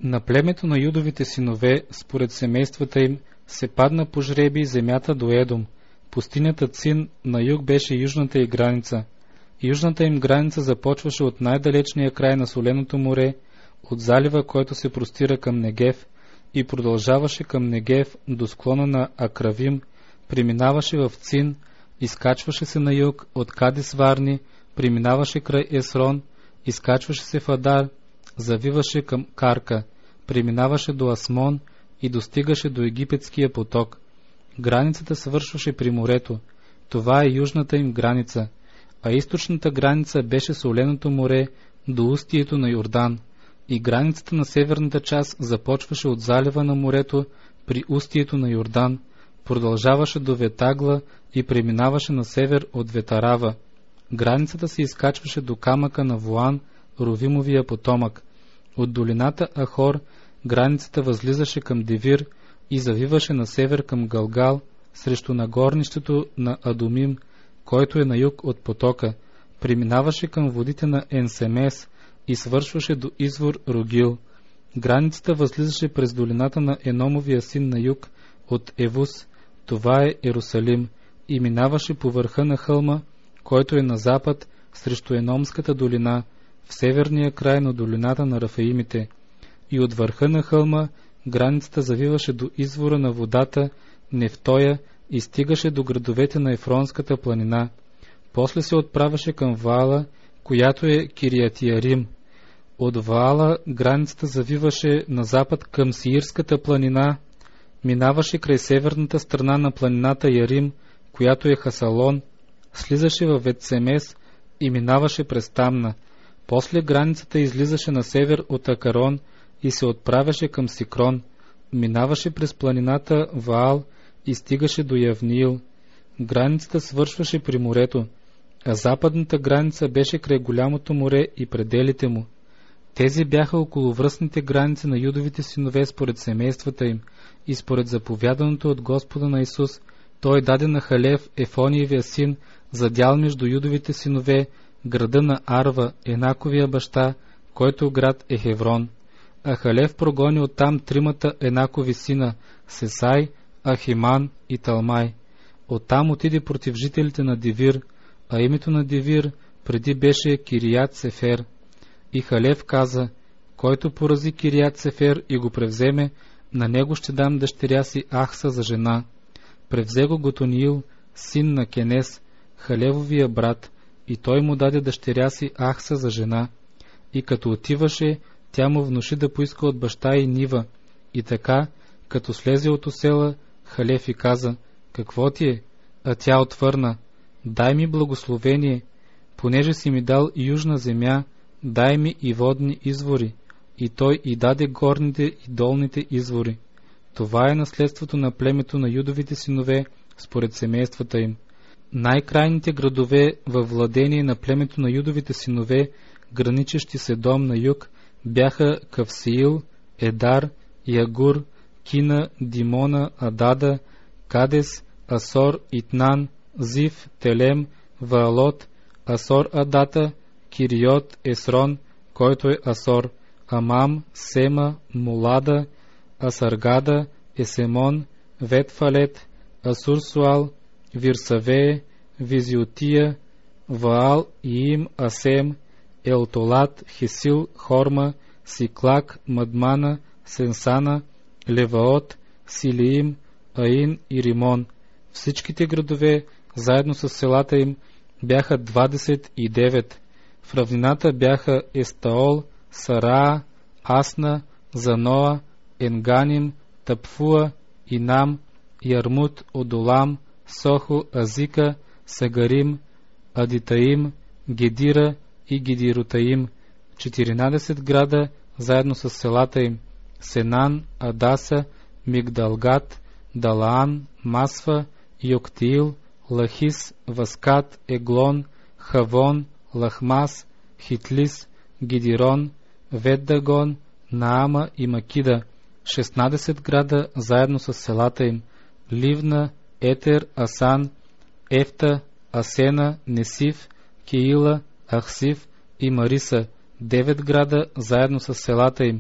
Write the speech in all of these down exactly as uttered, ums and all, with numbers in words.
На племето на Юдовите синове, според семействата им, се падна по жребий земята до Едом. Пустинята Цин на юг беше южната й граница. Южната им граница започваше от най-далечния край на Соленото море, от залива, който се простира към Негев, и продължаваше към Негев до склона на Акравим, преминаваше в Цин, изкачваше се на юг от Кадес Варни, преминаваше край Есрон, изкачваше се в Адар, завиваше към Карка, преминаваше до Асмон и достигаше до Египетския поток. Границата свършваше при морето. Това е южната им граница, а източната граница беше Соленото море до устието на Йордан, и границата на северната част започваше от залива на морето при устието на Йордан, продължаваше до Ветагла и преминаваше на север от Ветарава. Границата се изкачваше до камъка на Воан, Ровимовия потомък. От долината Ахор границата възлизаше към Девир и завиваше на север към Галгал, срещу нагорнището на Адумим, който е на юг от потока, преминаваше към водите на Енсемес и свършваше до извор Рогил. Границата възлизаше през долината на Еномовия син на юг от Евус, това е Ерусалим, и минаваше по върха на хълма, който е на запад срещу Еномската долина, в северния край на долината на Рафаимите. И от върха на хълма границата завиваше до извора на водата Нефтоя и стигаше до градовете на Ефронската планина. После се отправяше към Ваала, която е Кириатиарим. От Ваала границата завиваше на запад към Сиирската планина, минаваше край северната страна на планината Ярим, която е Хасалон, слизаше във Ветсемес и минаваше през Тамна. После границата излизаше на север от Акарон и се отправяше към Сикрон, минаваше през планината Ваал и стигаше до Явниил. Границата свършваше при морето, а западната граница беше край голямото море и пределите му. Тези бяха околовръстните граници на Юдовите синове според семействата им и според заповяданото от Господа на Исус. Той даде на Халев, Ефониевия син, за дял между Юдовите синове, града на Арва, Енаковия баща, който град е Хеврон. А Халев прогони оттам тримата Енакови сина, Сесай, Ахиман и Талмай. Оттам отиде против жителите на Девир, а името на Девир преди беше Кирият Сефер. И Халев каза: който порази Кирият Сефер и го превземе, на него ще дам дъщеря си Ахса за жена. Превзе го Готониил, син на Кенес, Халевовия брат, и той му даде дъщеря си Ахса за жена. И като отиваше, тя му внуши да поиска от баща и нива. И така, като слезе от осела, Халев и каза: какво ти е? А тя отвърна: дай ми благословение, понеже си ми дал южна земя, дай ми и водни извори. И той и даде горните и долните извори. Това е наследството на племето на Юдовите синове според семействата им. Най-крайните градове във владение на племето на Юдовите синове, граничещи Седом на юг, бяха Кавсеил, Едар, Ягур, Кина, Димона, Адада, Кадес, Асор, Итнан, Зив, Телем, Ваалот, Асор Адата, Кириот, Есрон, който е Асор, Амам, Сема, Мулада, Асаргада, Есемон, Ветфалет, Асурсуал, Вирсавее, Визиотия, Ваал, Иим, Асем, Елтолат, Хесил, Хорма, Сиклак, Мадмана, Сенсана, Леваот, Силиим, Аин и Римон. Всичките градове, заедно с селата им, бяха двадесет и девет. В равнината бяха Естаол, Сараа, Асна, Заноа, Енганим, Тапфуа, Инам, Ярмут, Одолам, Сохо, Азика, Сагарим, Адитаим, Гедира и Гедиротаим, четиринадесет града, заедно с селата им: Сенан, Адаса, Мигдалгат, Далаан, Масфа, Йоктиил, Лахис, Васкат, Еглон, Хавон, Лахмас, Хитлис, Гидирон, Веддагон, Наама и Макида, шестнадесет града, заедно с селата им: Ливна, Етер, Асан, Ефта, Асена, Несив, Кеила, Ахсив и Мариса, девет града, заедно с селата им: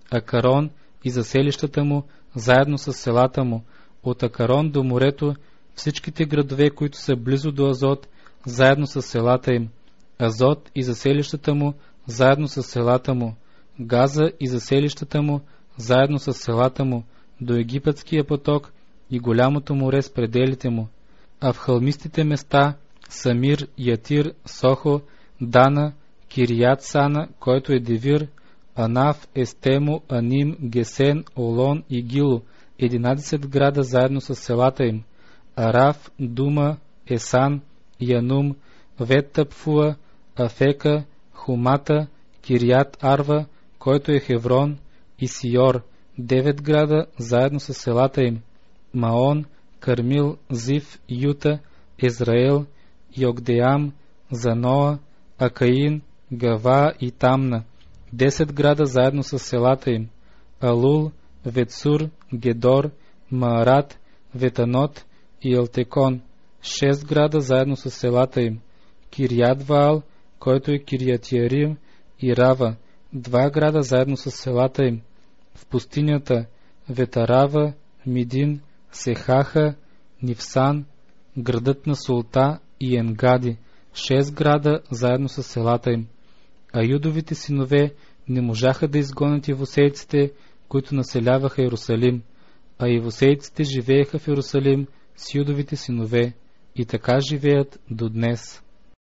Акарон и заселищата му, заедно с селата му, от Акарон до морето, всичките градове, които са близо до Азот, заедно с селата им, Азот и заселищата му, заедно с селата му, Газа и заселищата му, заедно с селата му, до Египетския поток и голямото море с пределите му, а в хълмистите места Самир, Ятир, Сохо, Дана, Кирият Сана, който е Девир, Анаф, Естемо, Аним, Гесен, Олон и Гило, единадесет града заедно с селата им, Араф, Дума, Есан, Янум, Веттапфуа, Афека, Хумата, Кирият Арва, който е Хеврон, и Сиор, девет града заедно с селата им, Маон, Кармил, Зив, Юта, Израел, Йогдеам, Заноа, Акаин, Гава и Тамна, десет града заедно с селата им, Алул, Ветсур, Гедор, Маарат, Ветанот и Елтекон, шест града заедно с селата им, Кирият Ваал, който е Кириятиарим, и Рава, два града заедно с селата им, в пустинята Ветарава, Мидин, Сехаха, Нивсан, градът на Султа и Енгади, шест града заедно с селата им. А юдовите синове не можаха да изгонят евусейците, които населяваха Иерусалим, а евусейците живееха в Иерусалим с юдовите синове и така живеят до днес.